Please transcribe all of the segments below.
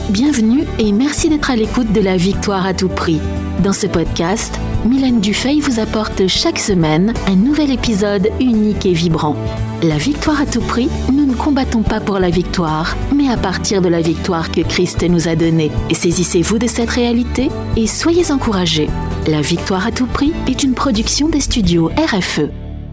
Bienvenue et merci d'être à l'écoute de La Victoire à tout prix. Dans ce podcast, Mylène Dufay vous apporte chaque semaine un nouvel épisode unique et vibrant. La victoire à tout prix, nous ne combattons pas pour la victoire, mais à partir de la victoire que Christ nous a donnée. Et saisissez-vous de cette réalité et soyez encouragés. La victoire à tout prix est une production des studios RFE.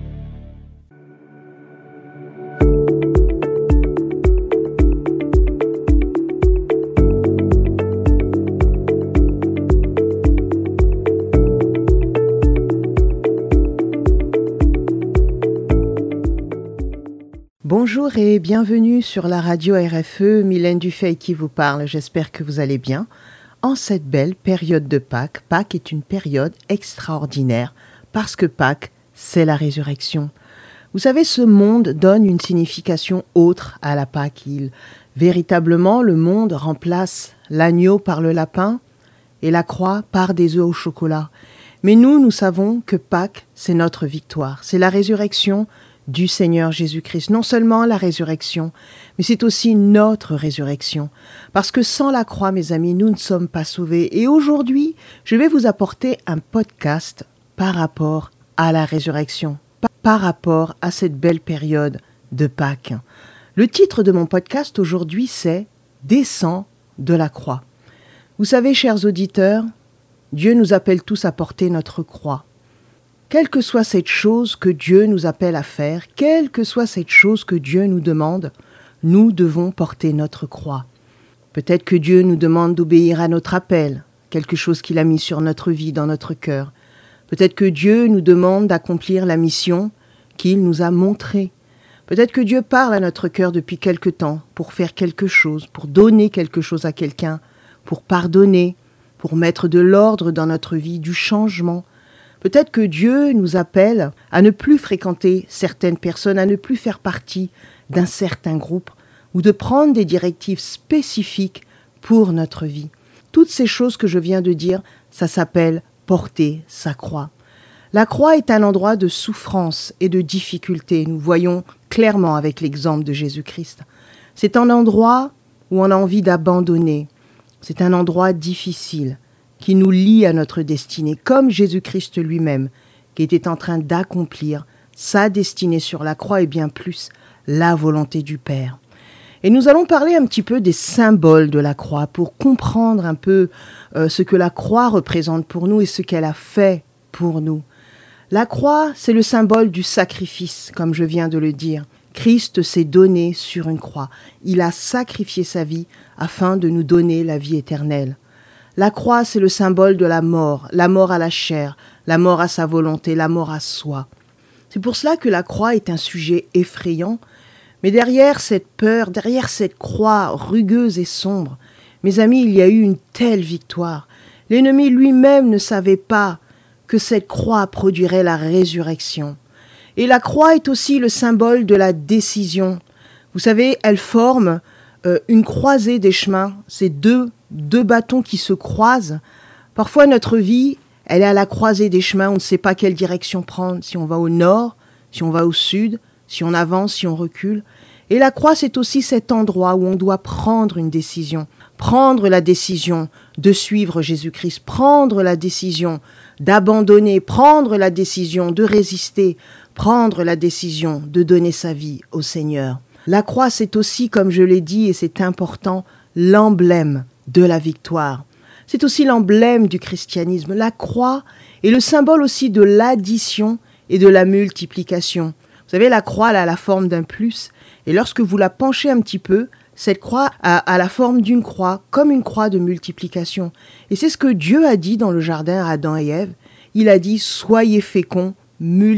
Bonjour et bienvenue sur la radio RFE, Mylène Dufay qui vous parle, j'espère que vous allez bien. En cette belle période de Pâques, Pâques est une période extraordinaire parce que Pâques, c'est la résurrection. Vous savez, ce monde donne une signification autre à la Pâques. Véritablement, le monde remplace l'agneau par le lapin et la croix par des œufs au chocolat. Mais nous savons que Pâques, c'est notre victoire, c'est la résurrection du Seigneur Jésus-Christ. Non seulement la résurrection, mais c'est aussi notre résurrection. Parce que sans la croix, mes amis, nous ne sommes pas sauvés. Et aujourd'hui, je vais vous apporter un podcast par rapport à la résurrection, par rapport à cette belle période de Pâques. Le titre de mon podcast aujourd'hui, c'est « Descends de la croix ». Vous savez, chers auditeurs, Dieu nous appelle tous à porter notre croix. Quelle que soit cette chose que Dieu nous appelle à faire, quelle que soit cette chose que Dieu nous demande, nous devons porter notre croix. Peut-être que Dieu nous demande d'obéir à notre appel, quelque chose qu'il a mis sur notre vie, dans notre cœur. Peut-être que Dieu nous demande d'accomplir la mission qu'il nous a montrée. Peut-être que Dieu parle à notre cœur depuis quelque temps pour faire quelque chose, pour donner quelque chose à quelqu'un, pour pardonner, pour mettre de l'ordre dans notre vie, du changement. Peut-être que Dieu nous appelle à ne plus fréquenter certaines personnes, à ne plus faire partie d'un certain groupe ou de prendre des directives spécifiques pour notre vie. Toutes ces choses que je viens de dire, ça s'appelle porter sa croix. La croix est un endroit de souffrance et de difficulté. Nous voyons clairement avec l'exemple de Jésus-Christ. C'est un endroit où on a envie d'abandonner. C'est un endroit difficile qui nous lie à notre destinée, comme Jésus-Christ lui-même, qui était en train d'accomplir sa destinée sur la croix et bien plus la volonté du Père. Et nous allons parler un petit peu des symboles de la croix pour comprendre un peu ce que la croix représente pour nous et ce qu'elle a fait pour nous. La croix, c'est le symbole du sacrifice, comme je viens de le dire. Christ s'est donné sur une croix. Il a sacrifié sa vie afin de nous donner la vie éternelle. La croix, c'est le symbole de la mort à la chair, la mort à sa volonté, la mort à soi. C'est pour cela que la croix est un sujet effrayant, mais derrière cette peur, derrière cette croix rugueuse et sombre, mes amis, il y a eu une telle victoire. L'ennemi lui-même ne savait pas que cette croix produirait la résurrection. Et la croix est aussi le symbole de la décision. Vous savez, elle forme une croisée des chemins, c'est deux bâtons qui se croisent. Parfois, notre vie, elle est à la croisée des chemins. On ne sait pas quelle direction prendre, si on va au nord, si on va au sud, si on avance, si on recule. Et la croix, c'est aussi cet endroit où on doit prendre une décision. Prendre la décision de suivre Jésus-Christ. Prendre la décision d'abandonner. Prendre la décision de résister. Prendre la décision de donner sa vie au Seigneur. La croix, c'est aussi, comme je l'ai dit, et c'est important, l'emblème de la victoire. C'est aussi l'emblème du christianisme. La croix est le symbole aussi de l'addition et de la multiplication. Vous savez, la croix elle a la forme d'un plus, et lorsque vous la penchez un petit peu, cette croix a la forme d'une croix, comme une croix de multiplication. Et c'est ce que Dieu a dit dans le jardin à Adam et Ève. Il a dit « Soyez féconds, multipliez ».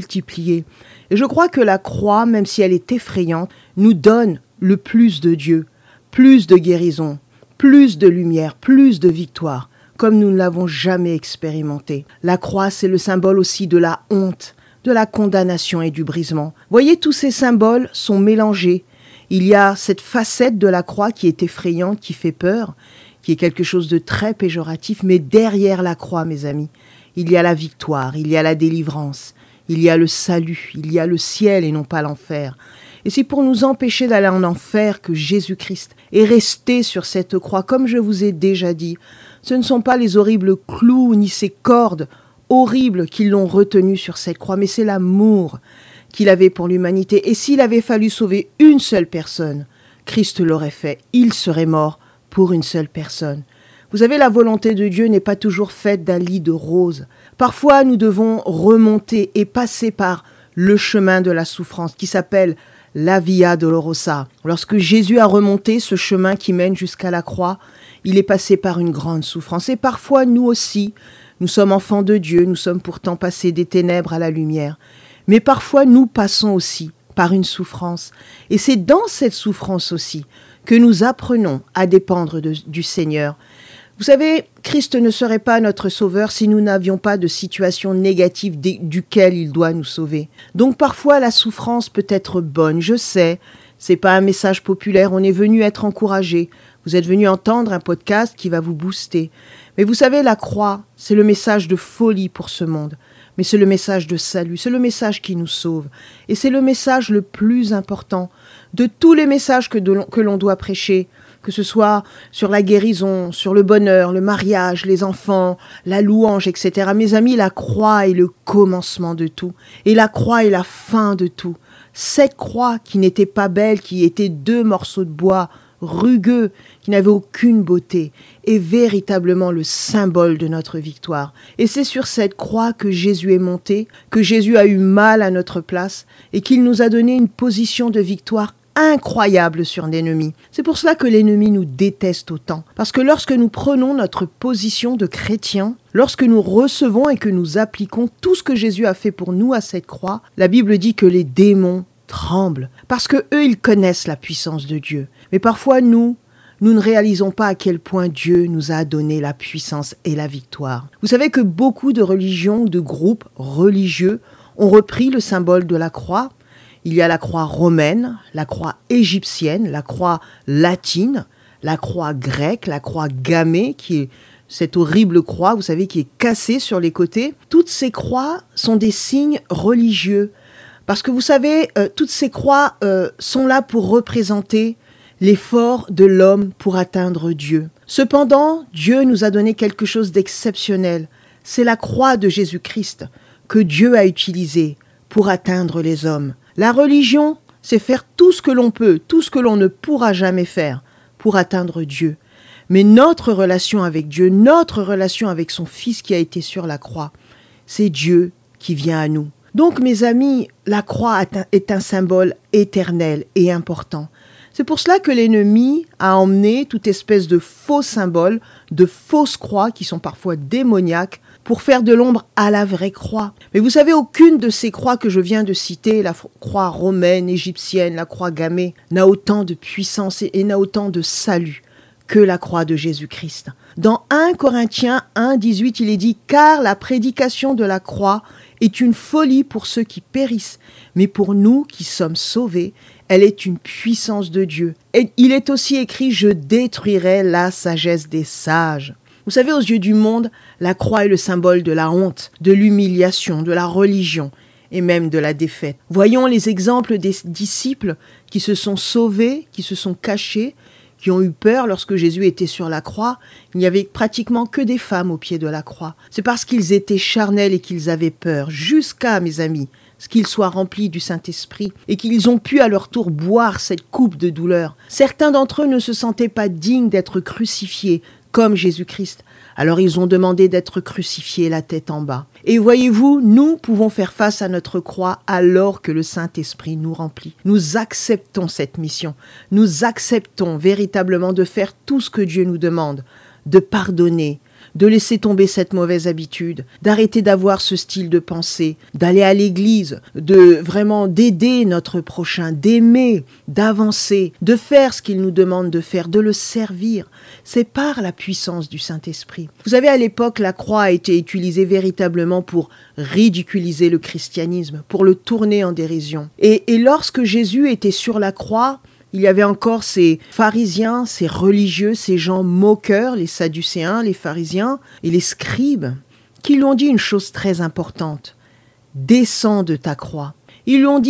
Et je crois que la croix, même si elle est effrayante, nous donne le plus de Dieu, plus de guérison, plus de lumière, plus de victoire, comme nous ne l'avons jamais expérimenté. La croix, c'est le symbole aussi de la honte, de la condamnation et du brisement. Voyez, tous ces symboles sont mélangés. Il y a cette facette de la croix qui est effrayante, qui fait peur, qui est quelque chose de très péjoratif, mais derrière la croix, mes amis, il y a la victoire, il y a la délivrance, il y a le salut, il y a le ciel et non pas l'enfer. Et c'est pour nous empêcher d'aller en enfer que Jésus-Christ est resté sur cette croix. Comme je vous ai déjà dit, ce ne sont pas les horribles clous ni ces cordes horribles qui l'ont retenu sur cette croix, mais c'est l'amour qu'il avait pour l'humanité. Et s'il avait fallu sauver une seule personne, Christ l'aurait fait. Il serait mort pour une seule personne. Vous savez, la volonté de Dieu n'est pas toujours faite d'un lit de roses. Parfois, nous devons remonter et passer par le chemin de la souffrance qui s'appelle la Via Dolorosa. Lorsque Jésus a remonté ce chemin qui mène jusqu'à la croix, il est passé par une grande souffrance. Et parfois, nous aussi, nous sommes enfants de Dieu, nous sommes pourtant passés des ténèbres à la lumière. Mais parfois, nous passons aussi par une souffrance. Et c'est dans cette souffrance aussi que nous apprenons à dépendre du Seigneur. Vous savez, Christ ne serait pas notre sauveur si nous n'avions pas de situation négative duquel il doit nous sauver. Donc parfois la souffrance peut être bonne, je sais, c'est pas un message populaire, on est venu être encouragé. Vous êtes venu entendre un podcast qui va vous booster. Mais vous savez, la croix, c'est le message de folie pour ce monde. Mais c'est le message de salut, c'est le message qui nous sauve. Et c'est le message le plus important de tous les messages que l'on doit prêcher, que ce soit sur la guérison, sur le bonheur, le mariage, les enfants, la louange, etc. Mes amis, la croix est le commencement de tout. Et la croix est la fin de tout. Cette croix qui n'était pas belle, qui était 2 morceaux de bois rugueux, qui n'avait aucune beauté, est véritablement le symbole de notre victoire. Et c'est sur cette croix que Jésus est monté, que Jésus a eu mal à notre place et qu'il nous a donné une position de victoire incroyable sur l'ennemi. C'est pour cela que l'ennemi nous déteste autant. Parce que lorsque nous prenons notre position de chrétien, lorsque nous recevons et que nous appliquons tout ce que Jésus a fait pour nous à cette croix, la Bible dit que les démons tremblent. Parce que eux, ils connaissent la puissance de Dieu. Mais parfois, nous ne réalisons pas à quel point Dieu nous a donné la puissance et la victoire. Vous savez que beaucoup de religions, de groupes religieux ont repris le symbole de la croix. Il y a la croix romaine, la croix égyptienne, la croix latine, la croix grecque, la croix gammée, qui est cette horrible croix, vous savez, qui est cassée sur les côtés. Toutes ces croix sont des signes religieux. Parce que vous savez, toutes ces croix sont là pour représenter l'effort de l'homme pour atteindre Dieu. Cependant, Dieu nous a donné quelque chose d'exceptionnel. C'est la croix de Jésus-Christ que Dieu a utilisée pour atteindre les hommes. La religion, c'est faire tout ce que l'on peut, tout ce que l'on ne pourra jamais faire pour atteindre Dieu. Mais notre relation avec Dieu, notre relation avec son Fils qui a été sur la croix, c'est Dieu qui vient à nous. Donc, mes amis, la croix est un symbole éternel et important. C'est pour cela que l'ennemi a emmené toute espèce de faux symboles, de fausses croix qui sont parfois démoniaques, pour faire de l'ombre à la vraie croix. Mais vous savez, aucune de ces croix que je viens de citer, la croix romaine, égyptienne, la croix gammée, n'a autant de puissance et n'a autant de salut que la croix de Jésus-Christ. Dans 1 Corinthiens 1, 18, il est dit « Car la prédication de la croix est une folie pour ceux qui périssent, mais pour nous qui sommes sauvés, elle est une puissance de Dieu. » Et il est aussi écrit « Je détruirai la sagesse des sages. » Vous savez, aux yeux du monde, la croix est le symbole de la honte, de l'humiliation, de la religion et même de la défaite. Voyons les exemples des disciples qui se sont sauvés, qui se sont cachés, qui ont eu peur lorsque Jésus était sur la croix. Il n'y avait pratiquement que des femmes au pied de la croix. C'est parce qu'ils étaient charnels et qu'ils avaient peur, jusqu'à, mes amis, ce qu'ils soient remplis du Saint-Esprit et qu'ils ont pu à leur tour boire cette coupe de douleur. Certains d'entre eux ne se sentaient pas dignes d'être crucifiés comme Jésus-Christ. Alors ils ont demandé d'être crucifiés la tête en bas. Et voyez-vous, nous pouvons faire face à notre croix alors que le Saint-Esprit nous remplit. Nous acceptons cette mission. Nous acceptons véritablement de faire tout ce que Dieu nous demande, de pardonner, de laisser tomber cette mauvaise habitude, d'arrêter d'avoir ce style de pensée, d'aller à l'église, de vraiment d'aider notre prochain, d'aimer, d'avancer, de faire ce qu'il nous demande de faire, de le servir. C'est par la puissance du Saint-Esprit. Vous savez, à l'époque, la croix a été utilisée véritablement pour ridiculiser le christianisme, pour le tourner en dérision. Et lorsque Jésus était sur la croix, il y avait encore ces pharisiens, ces religieux, ces gens moqueurs, les sadducéens, les pharisiens et les scribes, qui lui ont dit une chose très importante. « Descends de ta croix ». Ils lui ont dit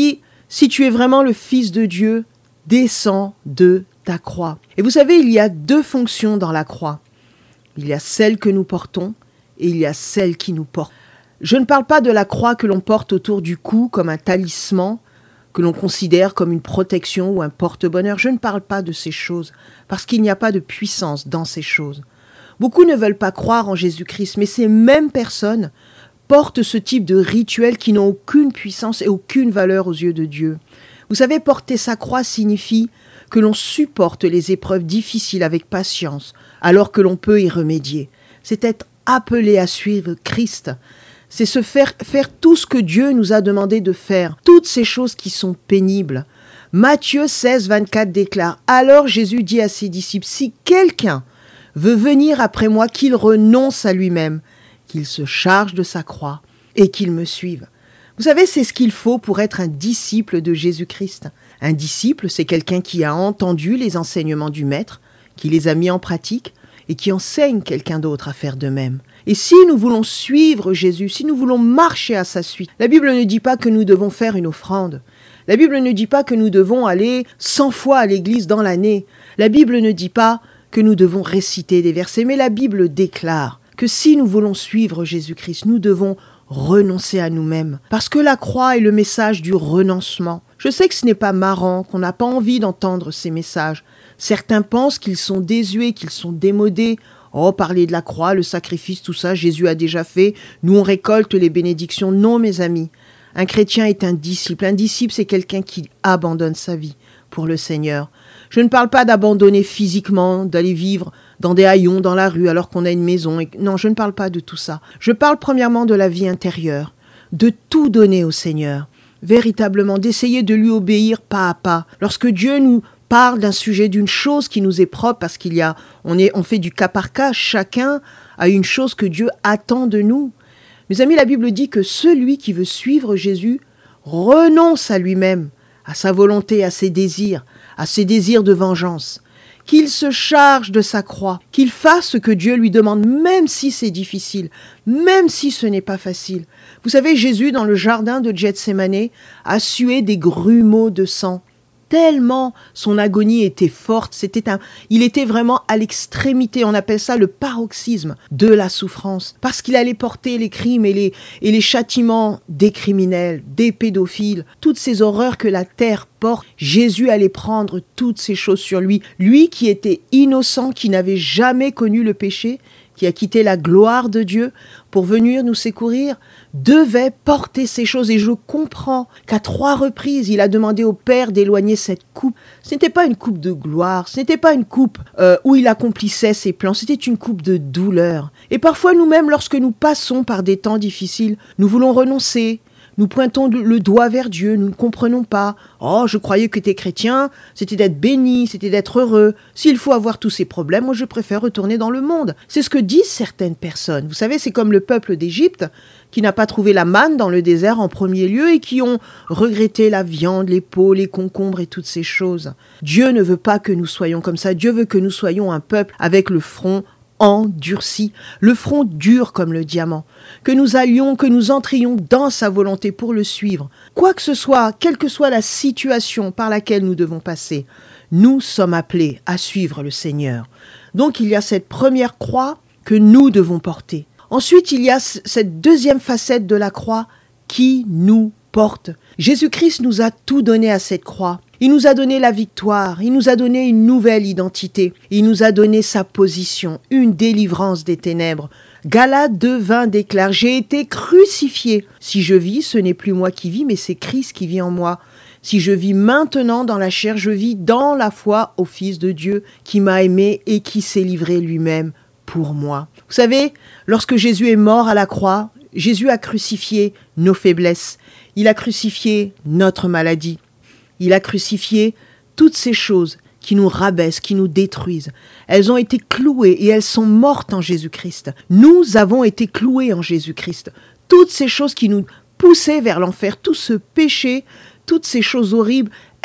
Si tu es vraiment le Fils de Dieu, descends de ta croix. Et vous savez, il y a 2 fonctions dans la croix. Il y a celle que nous portons et il y a celle qui nous porte. Je ne parle pas de la croix que l'on porte autour du cou comme un talisman, que l'on considère comme une protection ou un porte-bonheur. Je ne parle pas de ces choses, parce qu'il n'y a pas de puissance dans ces choses. Beaucoup ne veulent pas croire en Jésus-Christ, mais ces mêmes personnes portent ce type de rituels qui n'ont aucune puissance et aucune valeur aux yeux de Dieu. Vous savez, porter sa croix signifie que l'on supporte les épreuves difficiles avec patience, alors que l'on peut y remédier. C'est être appelé à suivre Christ. C'est se faire tout ce que Dieu nous a demandé de faire, toutes ces choses qui sont pénibles. Matthieu 16, 24 déclare « Alors Jésus dit à ses disciples, si quelqu'un veut venir après moi, qu'il renonce à lui-même, qu'il se charge de sa croix et qu'il me suive. » Vous savez, c'est ce qu'il faut pour être un disciple de Jésus-Christ. Un disciple, c'est quelqu'un qui a entendu les enseignements du Maître, qui les a mis en pratique et qui enseigne quelqu'un d'autre à faire de même. Et si nous voulons suivre Jésus, si nous voulons marcher à sa suite, la Bible ne dit pas que nous devons faire une offrande. La Bible ne dit pas que nous devons aller 100 fois à l'église dans l'année. La Bible ne dit pas que nous devons réciter des versets, mais la Bible déclare que si nous voulons suivre Jésus-Christ, nous devons renoncer à nous-mêmes. Parce que la croix est le message du renoncement. Je sais que ce n'est pas marrant, qu'on n'a pas envie d'entendre ces messages. Certains pensent qu'ils sont désuets, qu'ils sont démodés. Oh, parler de la croix, le sacrifice, tout ça, Jésus a déjà fait. Nous, on récolte les bénédictions. Non, mes amis. Un chrétien est un disciple. Un disciple, c'est quelqu'un qui abandonne sa vie pour le Seigneur. Je ne parle pas d'abandonner physiquement, d'aller vivre dans des haillons dans la rue alors qu'on a une maison. Non, je ne parle pas de tout ça. Je parle premièrement de la vie intérieure, de tout donner au Seigneur. Véritablement, d'essayer de lui obéir pas à pas. Lorsque Dieu nous parle d'un sujet, d'une chose qui nous est propre, parce on fait du cas par cas, chacun a une chose que Dieu attend de nous. Mes amis, la Bible dit que celui qui veut suivre Jésus renonce à lui-même, à sa volonté, à ses désirs de vengeance, qu'il se charge de sa croix, qu'il fasse ce que Dieu lui demande, même si c'est difficile, même si ce n'est pas facile. Vous savez, Jésus, dans le jardin de Gethsémanée, a sué des grumeaux de sang. Tellement son agonie était forte, il était vraiment à l'extrémité, on appelle ça le paroxysme de la souffrance, parce qu'il allait porter les crimes et les châtiments des criminels, des pédophiles, toutes ces horreurs que la terre porte. Jésus allait prendre toutes ces choses sur lui, lui qui était innocent, qui n'avait jamais connu le péché, qui a quitté la gloire de Dieu pour venir nous secourir, devait porter ces choses. Et je comprends qu'à 3 reprises, il a demandé au Père d'éloigner cette coupe. Ce n'était pas une coupe de gloire, ce n'était pas une coupe où il accomplissait ses plans, c'était une coupe de douleur. Et parfois nous-mêmes, lorsque nous passons par des temps difficiles, nous voulons renoncer. Nous pointons le doigt vers Dieu, nous ne comprenons pas. Oh, je croyais que t'es chrétien, c'était d'être béni, c'était d'être heureux. S'il faut avoir tous ces problèmes, moi je préfère retourner dans le monde. C'est ce que disent certaines personnes. Vous savez, c'est comme le peuple d'Égypte qui n'a pas trouvé la manne dans le désert en premier lieu et qui ont regretté la viande, les pots, les concombres et toutes ces choses. Dieu ne veut pas que nous soyons comme ça. Dieu veut que nous soyons un peuple avec le front endurci, le front dur comme le diamant, que nous entrions dans sa volonté pour le suivre. Quoi que ce soit, quelle que soit la situation par laquelle nous devons passer, nous sommes appelés à suivre le Seigneur. Donc il y a cette première croix que nous devons porter. Ensuite, il y a cette deuxième facette de la croix qui nous porte. Jésus-Christ nous a tout donné à cette croix. Il nous a donné la victoire, il nous a donné une nouvelle identité, il nous a donné sa position, une délivrance des ténèbres. Galates 2:20 déclare « J'ai été crucifié. Si je vis, ce n'est plus moi qui vis, mais c'est Christ qui vit en moi. Si je vis maintenant dans la chair, je vis dans la foi au Fils de Dieu qui m'a aimé et qui s'est livré lui-même pour moi. » Vous savez, lorsque Jésus est mort à la croix, Jésus a crucifié nos faiblesses. Il a crucifié notre maladie. Il a crucifié toutes ces choses qui nous rabaissent, qui nous détruisent. Elles ont été clouées et elles sont mortes en Jésus-Christ. Nous avons été cloués en Jésus-Christ. Toutes ces choses qui nous poussaient vers l'enfer, tout ce péché, toutes ces choses horribles,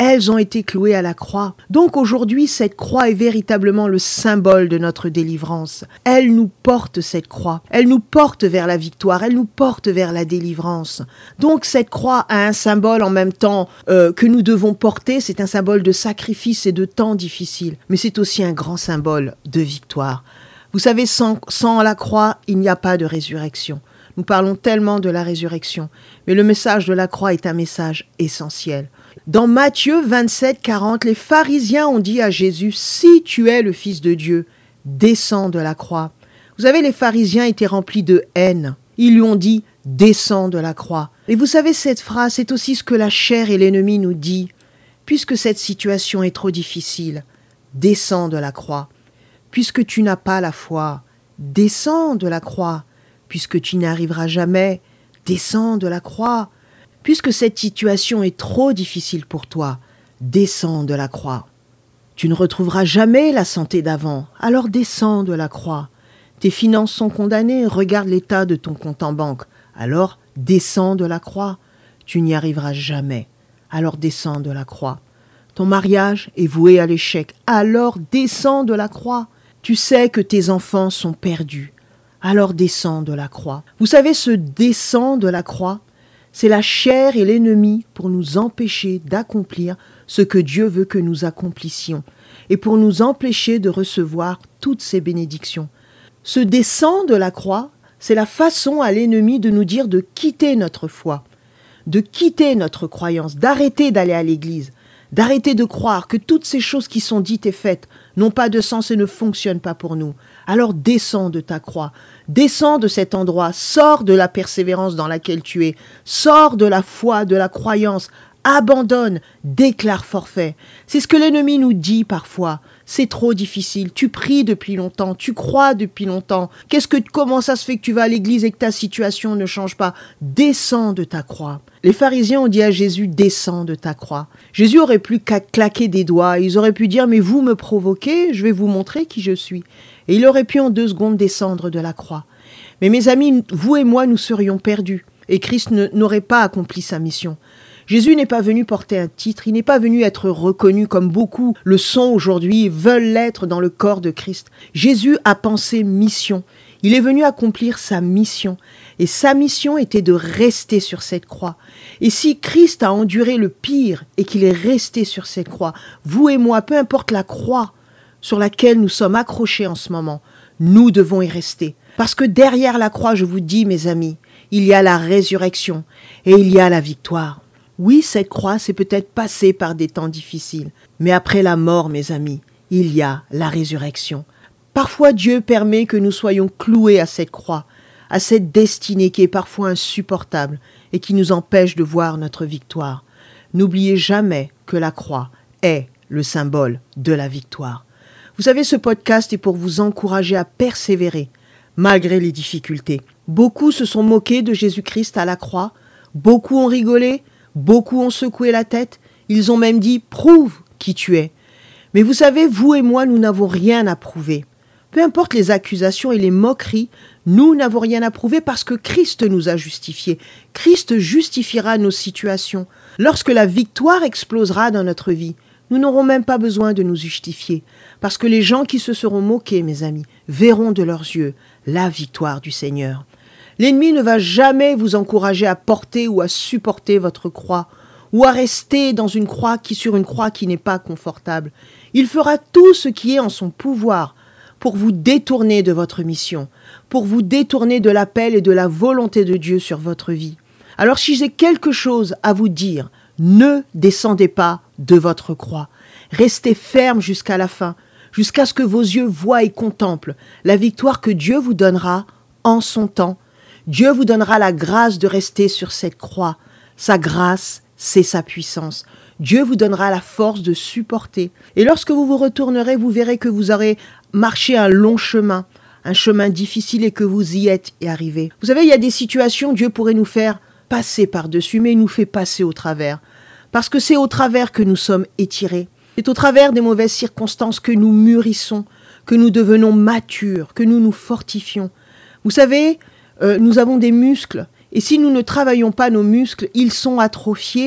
elles ont été clouées à la croix. Donc aujourd'hui, cette croix est véritablement le symbole de notre délivrance. Elle nous porte cette croix. Elle nous porte vers la victoire. Elle nous porte vers la délivrance. Donc cette croix a un symbole en même temps que nous devons porter. C'est un symbole de sacrifice et de temps difficile. Mais c'est aussi un grand symbole de victoire. Vous savez, sans la croix, il n'y a pas de résurrection. Nous parlons tellement de la résurrection, mais le message de la croix est un message essentiel. Dans Matthieu 27, 40, les pharisiens ont dit à Jésus, « Si tu es le Fils de Dieu, descends de la croix. » Vous savez, les pharisiens étaient remplis de haine. Ils lui ont dit, « Descends de la croix. » Et vous savez, cette phrase, c'est aussi ce que la chair et l'ennemi nous dit. Puisque cette situation est trop difficile, descends de la croix. Puisque tu n'as pas la foi, descends de la croix. Puisque tu n'y arriveras jamais, descends de la croix. Puisque cette situation est trop difficile pour toi, descends de la croix. Tu ne retrouveras jamais la santé d'avant, alors descends de la croix. Tes finances sont condamnées, regarde l'état de ton compte en banque, alors descends de la croix. Tu n'y arriveras jamais, alors descends de la croix. Ton mariage est voué à l'échec, alors descends de la croix. Tu sais que tes enfants sont perdus, alors descends de la croix. Vous savez, ce descend de la croix, c'est la chair et l'ennemi pour nous empêcher d'accomplir ce que Dieu veut que nous accomplissions et pour nous empêcher de recevoir toutes ces bénédictions. Ce descend de la croix, c'est la façon à l'ennemi de nous dire de quitter notre foi, de quitter notre croyance, d'arrêter d'aller à l'église, d'arrêter de croire que toutes ces choses qui sont dites et faites n'ont pas de sens et ne fonctionnent pas pour nous. Alors descends de ta croix, descends de cet endroit, sors de la persévérance dans laquelle tu es, sors de la foi, de la croyance, abandonne, déclare forfait. C'est ce que l'ennemi nous dit parfois. C'est trop difficile, tu pries depuis longtemps, tu crois depuis longtemps. Comment ça se fait que tu vas à l'église et que ta situation ne change pas? Descends de ta croix. Les pharisiens ont dit à Jésus, descends de ta croix. Jésus aurait pu claquer des doigts, ils auraient pu dire, mais vous me provoquez, je vais vous montrer qui je suis. Et il aurait pu en 2 secondes descendre de la croix. Mais mes amis, vous et moi, nous serions perdus. Et Christ n'aurait pas accompli sa mission. Jésus n'est pas venu porter un titre, il n'est pas venu être reconnu comme beaucoup le sont aujourd'hui, veulent l'être dans le corps de Christ. Jésus a pensé mission. Il est venu accomplir sa mission. Et sa mission était de rester sur cette croix. Et si Christ a enduré le pire et qu'il est resté sur cette croix, vous et moi, peu importe la croix sur laquelle nous sommes accrochés en ce moment, nous devons y rester. Parce que derrière la croix, je vous dis, mes amis, il y a la résurrection et il y a la victoire. Oui, cette croix, c'est peut-être passé par des temps difficiles. Mais après la mort, mes amis, il y a la résurrection. Parfois, Dieu permet que nous soyons cloués à cette croix, à cette destinée qui est parfois insupportable et qui nous empêche de voir notre victoire. N'oubliez jamais que la croix est le symbole de la victoire. Vous savez, ce podcast est pour vous encourager à persévérer malgré les difficultés. Beaucoup se sont moqués de Jésus-Christ à la croix, beaucoup ont rigolé, beaucoup ont secoué la tête, ils ont même dit « prouve qui tu es ». Mais vous savez, vous et moi, nous n'avons rien à prouver. Peu importe les accusations et les moqueries, nous n'avons rien à prouver parce que Christ nous a justifiés. Christ justifiera nos situations. Lorsque la victoire explosera dans notre vie, nous n'aurons même pas besoin de nous justifier. Parce que les gens qui se seront moqués, mes amis, verront de leurs yeux la victoire du Seigneur. L'ennemi ne va jamais vous encourager à porter ou à supporter votre croix ou à rester sur une croix qui n'est pas confortable. Il fera tout ce qui est en son pouvoir pour vous détourner de votre mission, pour vous détourner de l'appel et de la volonté de Dieu sur votre vie. Alors si j'ai quelque chose à vous dire, ne descendez pas de votre croix. Restez ferme jusqu'à la fin, jusqu'à ce que vos yeux voient et contemplent la victoire que Dieu vous donnera en son temps. Dieu vous donnera la grâce de rester sur cette croix. Sa grâce, c'est sa puissance. Dieu vous donnera la force de supporter. Et lorsque vous vous retournerez, vous verrez que vous aurez marché un long chemin, un chemin difficile et que vous y êtes arrivé. Vous savez, il y a des situations, Dieu pourrait nous faire passer par-dessus, mais il nous fait passer au travers. Parce que c'est au travers que nous sommes étirés. C'est au travers des mauvaises circonstances que nous mûrissons, que nous devenons matures, que nous nous fortifions. Vous savez, nous avons des muscles et si nous ne travaillons pas nos muscles, ils sont atrophiés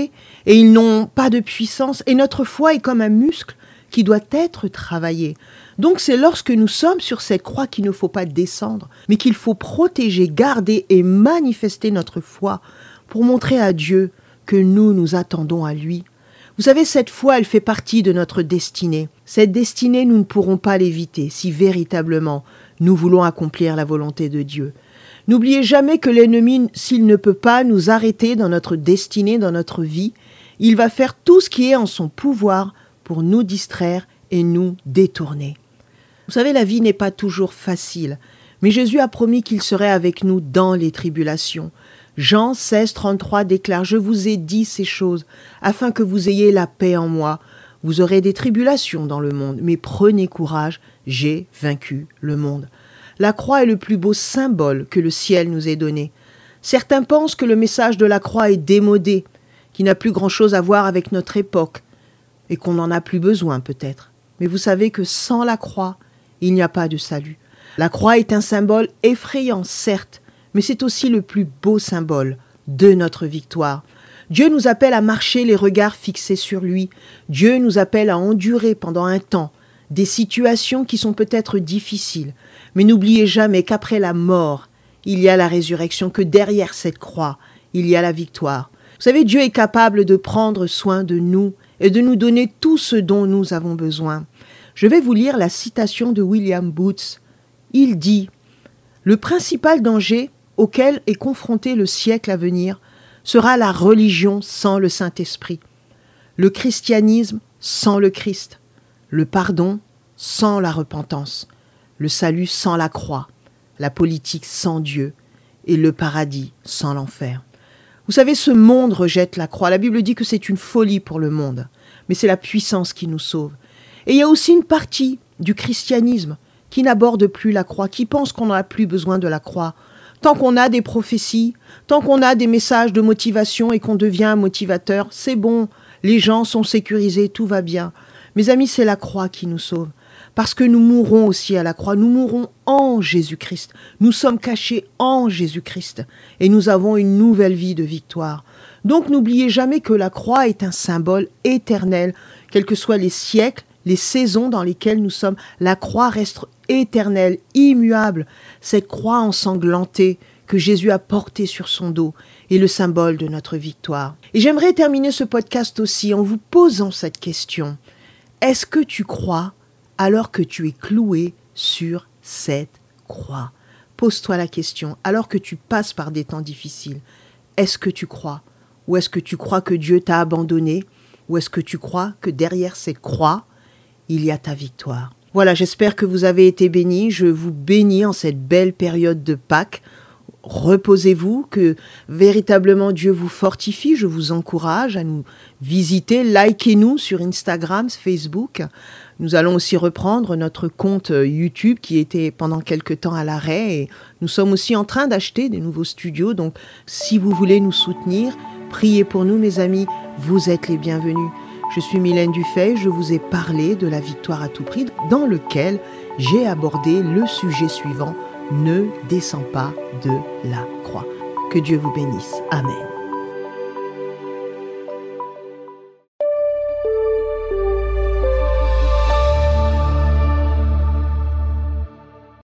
et ils n'ont pas de puissance. Et notre foi est comme un muscle qui doit être travaillé. Donc c'est lorsque nous sommes sur cette croix qu'il ne faut pas descendre, mais qu'il faut protéger, garder et manifester notre foi pour montrer à Dieu que nous attendons à lui. Vous savez, cette foi, elle fait partie de notre destinée. Cette destinée, nous ne pourrons pas l'éviter si véritablement nous voulons accomplir la volonté de Dieu. N'oubliez jamais que l'ennemi, s'il ne peut pas nous arrêter dans notre destinée, dans notre vie, il va faire tout ce qui est en son pouvoir pour nous distraire et nous détourner. Vous savez, la vie n'est pas toujours facile, mais Jésus a promis qu'il serait avec nous dans les tribulations. Jean 16, 33 déclare « Je vous ai dit ces choses, afin que vous ayez la paix en moi. Vous aurez des tribulations dans le monde, mais prenez courage, j'ai vaincu le monde. » La croix est le plus beau symbole que le ciel nous ait donné. Certains pensent que le message de la croix est démodé, qu'il n'a plus grand-chose à voir avec notre époque, et qu'on n'en a plus besoin peut-être. Mais vous savez que sans la croix, il n'y a pas de salut. La croix est un symbole effrayant, certes, mais c'est aussi le plus beau symbole de notre victoire. Dieu nous appelle à marcher les regards fixés sur lui. Dieu nous appelle à endurer pendant un temps des situations qui sont peut-être difficiles. Mais n'oubliez jamais qu'après la mort, il y a la résurrection, que derrière cette croix, il y a la victoire. Vous savez, Dieu est capable de prendre soin de nous et de nous donner tout ce dont nous avons besoin. Je vais vous lire la citation de William Booth. Il dit « Le principal danger auquel est confronté le siècle à venir sera la religion sans le Saint-Esprit, le christianisme sans le Christ, le pardon sans la repentance, le salut sans la croix, la politique sans Dieu et le paradis sans l'enfer. » Vous savez, ce monde rejette la croix. La Bible dit que c'est une folie pour le monde, mais c'est la puissance qui nous sauve. Et il y a aussi une partie du christianisme qui n'aborde plus la croix, qui pense qu'on n'a plus besoin de la croix. Tant qu'on a des prophéties, tant qu'on a des messages de motivation et qu'on devient un motivateur, c'est bon, les gens sont sécurisés, tout va bien. Mes amis, c'est la croix qui nous sauve. Parce que nous mourrons aussi à la croix, nous mourrons en Jésus-Christ. Nous sommes cachés en Jésus-Christ et nous avons une nouvelle vie de victoire. Donc n'oubliez jamais que la croix est un symbole éternel, quels que soient les siècles, les saisons dans lesquelles nous sommes. La croix reste éternelle, immuable. Cette croix ensanglantée que Jésus a portée sur son dos est le symbole de notre victoire. Et j'aimerais terminer ce podcast aussi en vous posant cette question. Est-ce que tu crois alors que tu es cloué sur cette croix? Pose-toi la question, alors que tu passes par des temps difficiles, est-ce que tu crois? Ou est-ce que tu crois que Dieu t'a abandonné? Ou est-ce que tu crois que derrière cette croix, il y a ta victoire? Voilà, j'espère que vous avez été bénis. Je vous bénis en cette belle période de Pâques. Reposez-vous, que véritablement Dieu vous fortifie. Je vous encourage à nous visiter. Likez-nous sur Instagram, Facebook. Nous allons aussi reprendre notre compte YouTube qui était pendant quelque temps à l'arrêt. Et nous sommes aussi en train d'acheter des nouveaux studios. Donc, si vous voulez nous soutenir, priez pour nous, mes amis. Vous êtes les bienvenus. Je suis Mylène Dufay. Je vous ai parlé de la victoire à tout prix, dans lequel j'ai abordé le sujet suivant. Ne descends pas de la croix. Que Dieu vous bénisse. Amen.